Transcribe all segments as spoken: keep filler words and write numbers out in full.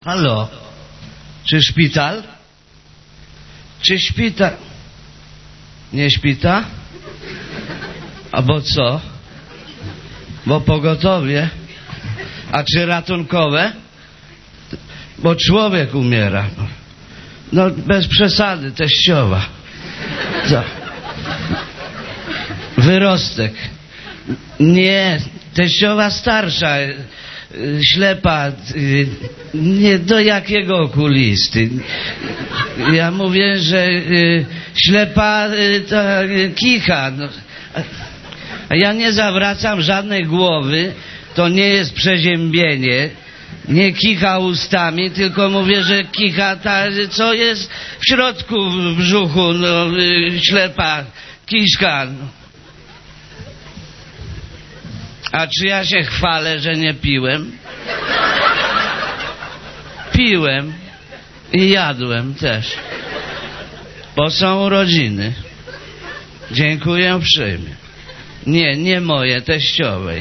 Halo? Czy szpital? Czy szpital? Nie szpita? A bo co? Bo pogotowie? A czy ratunkowe? Bo człowiek umiera. No bez przesady, teściowa. Co? Wyrostek. Nie, teściowa starsza, ślepa. Nie, do jakiego okulisty? Ja mówię, że ślepa ta kicha. A ja nie zawracam żadnej głowy, to nie jest przeziębienie. Nie kicha ustami, tylko mówię, że kicha ta, co jest w środku w brzuchu, no, ślepa kiszka. No. A czy ja się chwalę, że nie piłem? Piłem i jadłem też. Bo są urodziny. Dziękuję uprzejmie. Nie, nie moje, teściowej.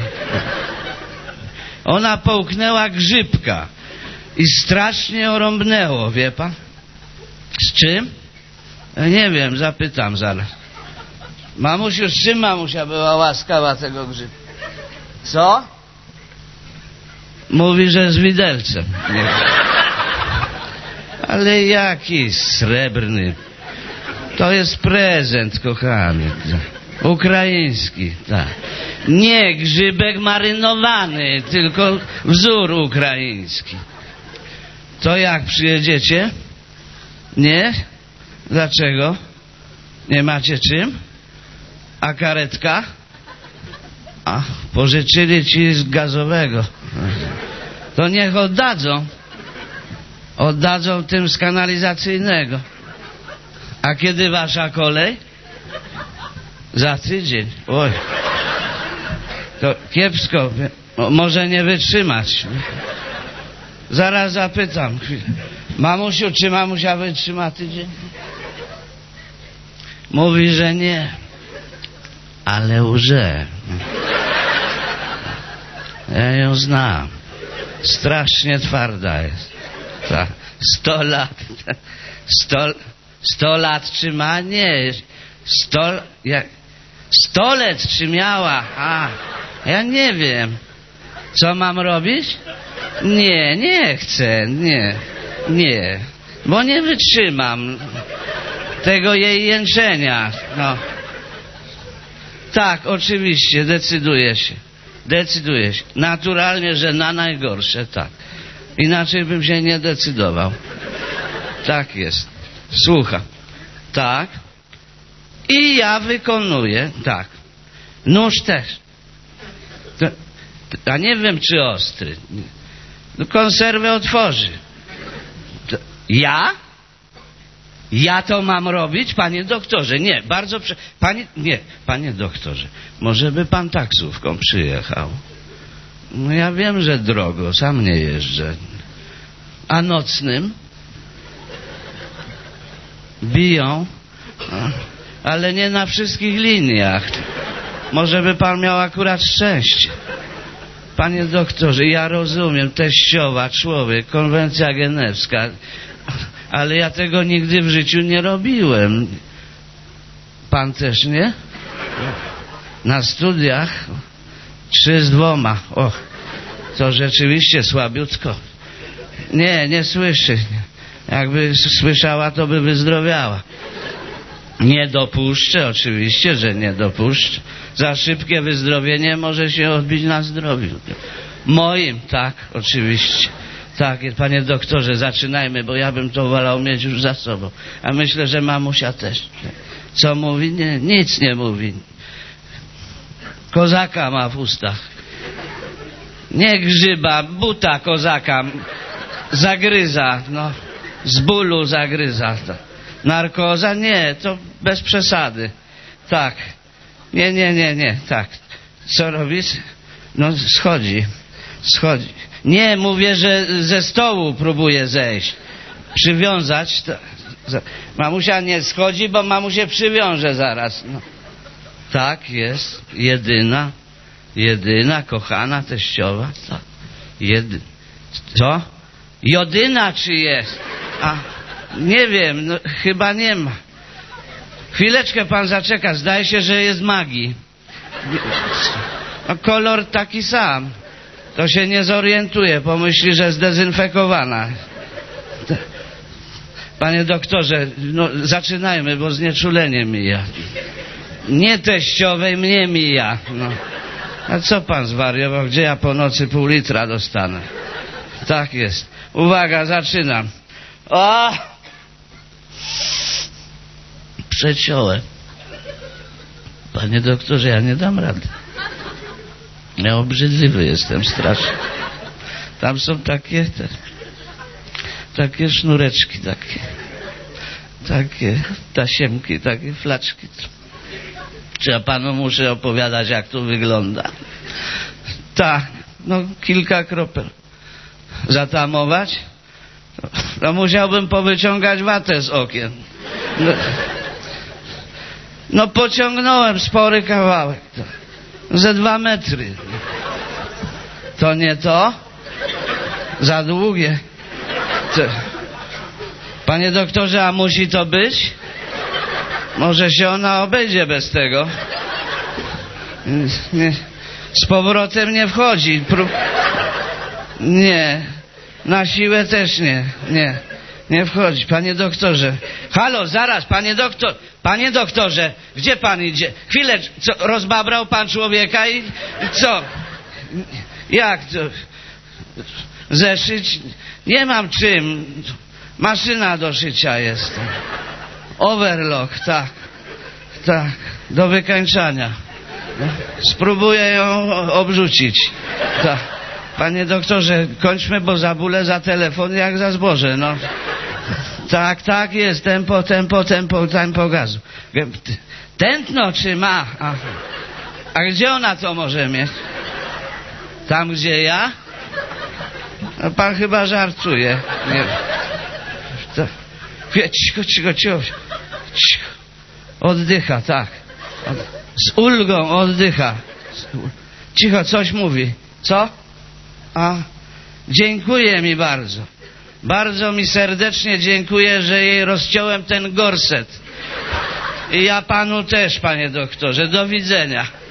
Ona połknęła grzybka i strasznie orąbnęło, wie pan? Z czym? Nie wiem, zapytam zaraz. Mamusiu, z czym mamusia była łaskawa tego grzybka? Co? Mówi, że z widelcem. Nie. Ale jaki srebrny. To jest prezent, kochany. Ukraiński, tak. Nie grzybek marynowany, tylko wzór ukraiński. To jak przyjedziecie? Nie? Dlaczego? Nie macie czym? A karetka? A, pożyczyli ci z gazowego. To niech oddadzą. Oddadzą tym z kanalizacyjnego. A kiedy wasza kolej? Za tydzień. Oj. To kiepsko. Może nie wytrzymać. Zaraz zapytam. Mamusiu, czy mamusia wytrzyma tydzień? Mówi, że nie. Ale łże. Ja ją znam. Strasznie twarda jest. Ta. Sto lat. Sto, sto lat czy ma? Nie. Sto... Jak... Stolec czy miała? A, ja nie wiem. Co mam robić? Nie, nie chcę. Nie. Nie. Bo nie wytrzymam tego jej jęczenia. No. Tak, oczywiście, decyduję się. Decyduję się. Naturalnie, że na najgorsze, tak. Inaczej bym się nie decydował. Tak jest. Słucham. Tak. I ja wykonuję, tak. Nóż też. To, to, a nie wiem, czy ostry. No, konserwę otworzy. To, ja? Ja to mam robić, panie doktorze? Nie, bardzo prze... Panie... Nie, panie doktorze, może by pan taksówką przyjechał? No ja wiem, że drogo, sam nie jeżdżę. A nocnym? Biją? A, ale nie na wszystkich liniach. Może by pan miał akurat szczęście. Panie doktorze, ja rozumiem, teściowa, człowiek, konwencja genewska, ale ja tego nigdy w życiu nie robiłem. Pan też nie? Na studiach? Trzy z dwoma. Och, to rzeczywiście słabiutko. Nie, nie słyszy. Jakby słyszała, to by wyzdrowiała. Nie dopuszczę, oczywiście, że nie dopuszczę. Za szybkie wyzdrowienie może się odbić na zdrowiu. Moim, tak, oczywiście. Tak, panie doktorze, zaczynajmy, bo ja bym to wolał mieć już za sobą. A myślę, że mamusia też. Co mówi? Nie, nic nie mówi. Kozaka ma w ustach. Nie grzyba, buta kozaka. Zagryza, no. Z bólu zagryza. Narkoza? Nie, to bez przesady. Tak. Nie, nie, nie, nie, tak. Co robisz? No, schodzi. Schodzi. Nie, mówię, że ze stołu próbuje zejść. Przywiązać. To... Mamusia nie schodzi, bo mamusia przywiąże zaraz. No. Tak, jest. Jedyna. Jedyna, kochana teściowa. Tak. Jedy... Co? Jodyna czy jest? A, nie wiem, no, chyba nie ma. Chwileczkę pan zaczeka, zdaje się, że jest magii. No, kolor taki sam. To się nie zorientuje, pomyśli, że zdezynfekowana. Panie doktorze, no zaczynajmy, bo znieczulenie mija. Nie teściowej, mnie mija. No. A co pan zwariował? Gdzie ja po nocy pół litra dostanę? Tak jest. Uwaga, zaczynam. O! Przeciąłem. Panie doktorze, ja nie dam rady. Ja obrzydliwy jestem strasznie. Tam są takie te, takie sznureczki, takie takie tasiemki, takie flaczki. Czy ja panu muszę opowiadać, jak to wygląda? Tak, no kilka kropel. Zatamować? No musiałbym powyciągać watę z okien. No, no pociągnąłem spory kawałek. Ze dwa metry. To nie to? Za długie. To... Panie doktorze, a musi to być? Może się ona obejdzie bez tego? Nie. Z powrotem nie wchodzi. Prób... Nie. Na siłę też nie. Nie. Nie wchodzi. Panie doktorze. Halo, zaraz, panie doktor. Panie doktorze, gdzie pan idzie? Chwilę, co, rozbabrał pan człowieka i, i co? Jak to? Zeszyć? Nie mam czym. Maszyna do szycia jest. Overlock, tak. Tak, do wykańczania. Spróbuję ją obrzucić. Tak. Panie doktorze, kończmy, bo za bólę za telefon jak za zboże, no. Tak, tak jest, tempo, tempo, tempo, tempo gazu. Tętno czy ma? A, a gdzie ona to może mieć? Tam, gdzie ja? No, pan chyba żartuje. Nie. To, cicho, cicho, cicho. Cicho. Oddycha, tak. Z ulgą oddycha. Cicho, coś mówi. Co? A, dziękuję mi bardzo. Bardzo mi serdecznie dziękuję, że jej rozciąłem ten gorset. I ja panu też, panie doktorze. Do widzenia.